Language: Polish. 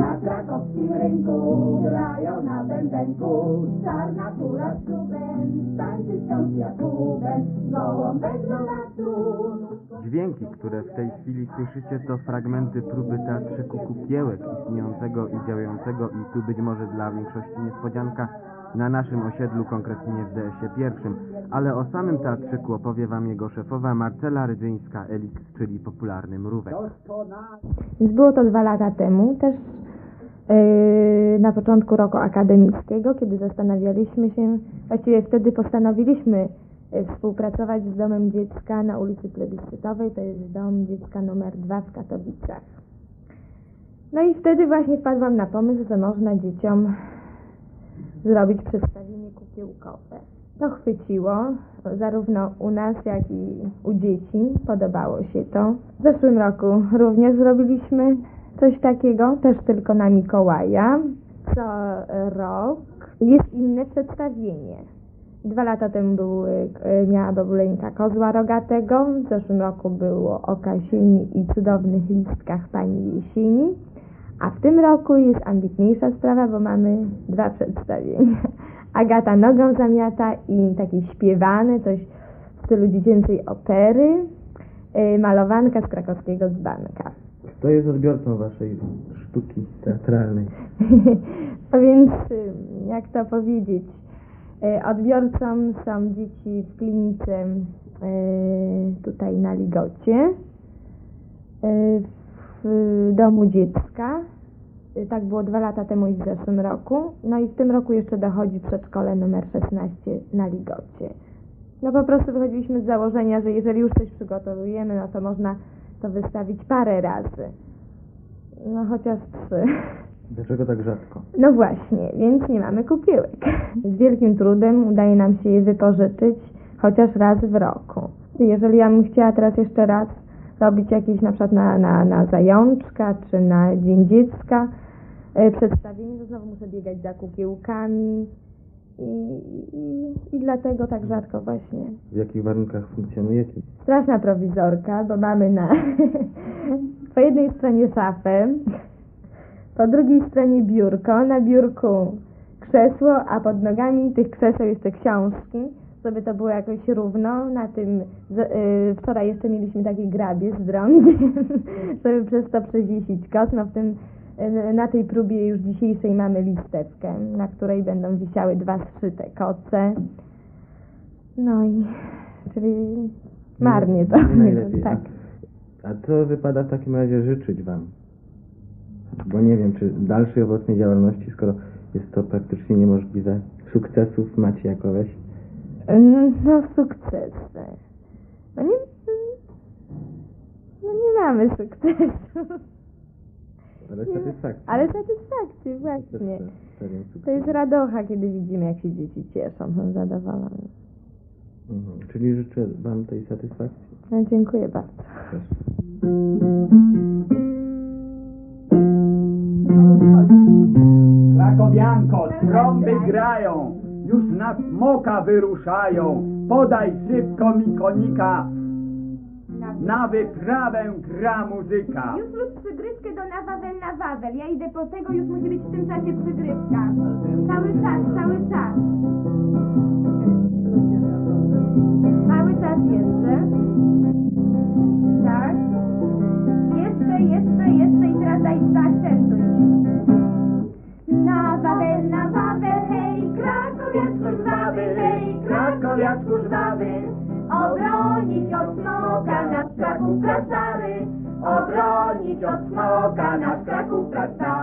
Na krakowskim rynku grają na bębenku, czarna kura z czubem, tańczy wciąż Jakubem, gołąbek do lasu. Dźwięki, które w tej chwili słyszycie, to fragmenty próby teatrzyku Kukiełek istniejącego i działającego i tu być może dla większości niespodzianka na naszym osiedlu, konkretnie w DS-ie pierwszym, ale o samym teatrzyku opowie wam jego szefowa Marcela Rydzyńska-Elix, czyli popularny Mrówek. Było to 2 lata temu, też na początku roku akademickiego, kiedy zastanawialiśmy się, właściwie wtedy postanowiliśmy współpracować z Domem Dziecka na ulicy Plebiscytowej, to jest Dom Dziecka numer 2 w Katowicach. No i wtedy właśnie wpadłam na pomysł, że można dzieciom zrobić przedstawienie kukiełkowe. To chwyciło, zarówno u nas, jak i u dzieci, podobało się to. W zeszłym roku również zrobiliśmy coś takiego, też tylko na Mikołaja. Co rok jest inne przedstawienie. 2 lata temu miała Babuleńka Kozła Rogatego, w zeszłym roku było o Kasieni i cudownych listkach pani Jesieni, a w tym roku jest ambitniejsza sprawa, bo mamy 2 przedstawienia. Agata nogą zamiata i takie śpiewane, coś w stylu dziecięcej opery, malowanka z krakowskiego dzbanka. Kto jest odbiorcą waszej sztuki teatralnej? A więc, jak to powiedzieć, odbiorcą są dzieci w klinice tutaj na Ligocie, w Domu Dziecka. Tak było 2 lata temu i w zeszłym roku. No i w tym roku jeszcze dochodzi przedszkole numer 16 na Ligocie. No po prostu wychodziliśmy z założenia, że jeżeli już coś przygotowujemy, no to można to wystawić parę razy. No chociaż 3. Dlaczego tak rzadko? No właśnie, więc nie mamy kukiełek. Z wielkim trudem udaje nam się je wypożyczyć chociaż raz w roku. Jeżeli ja bym chciała teraz jeszcze raz robić jakieś na przykład na Zajączka czy na Dzień Dziecka przedstawienie, to znowu muszę biegać za kukiełkami i dlatego tak rzadko właśnie. W jakich warunkach funkcjonujecie? Straszna prowizorka, bo mamy po jednej stronie szafę, po drugiej stronie biurko, na biurku krzesło, a pod nogami tych krzeseł jeszcze książki, żeby to było jakoś równo. Na tym wczoraj jeszcze mieliśmy takie grabie z drągiem, żeby przez to przewiesić koc. No na tej próbie już dzisiejszej mamy listewkę, na której będą wisiały 2 zszyte koce. No i czyli marnie to. Tak. A co wypada w takim razie życzyć wam? Bo nie wiem, czy dalszej owocnej działalności, skoro jest to praktycznie niemożliwe. Sukcesów macie jakoś? No sukcesy. No nie mamy sukcesu. Ale satysfakcji. Ale satysfakcji, właśnie. To jest radocha, kiedy widzimy, jak się dzieci cieszą, są zadowolone. Czyli życzę wam tej satysfakcji. No, dziękuję bardzo. Krakowianko, trąby grają, już na smoka wyruszają. Podaj szybko mi konika, na wyprawę gra muzyka. Już lub przygrywkę do na Wawel. Ja idę po tego, już musi być w tym czasie przygrywka. Cały czas. Cały czas jeszcze. Tak. Jeszcze i teraz daj zaakcentuj. Na Wawel, hej, krakowiaczku żwawy, hej, krakowiaczku żwawy. Obronić od smoka nasz Kraków pracały, obronić od smoka nasz Kraków pracały.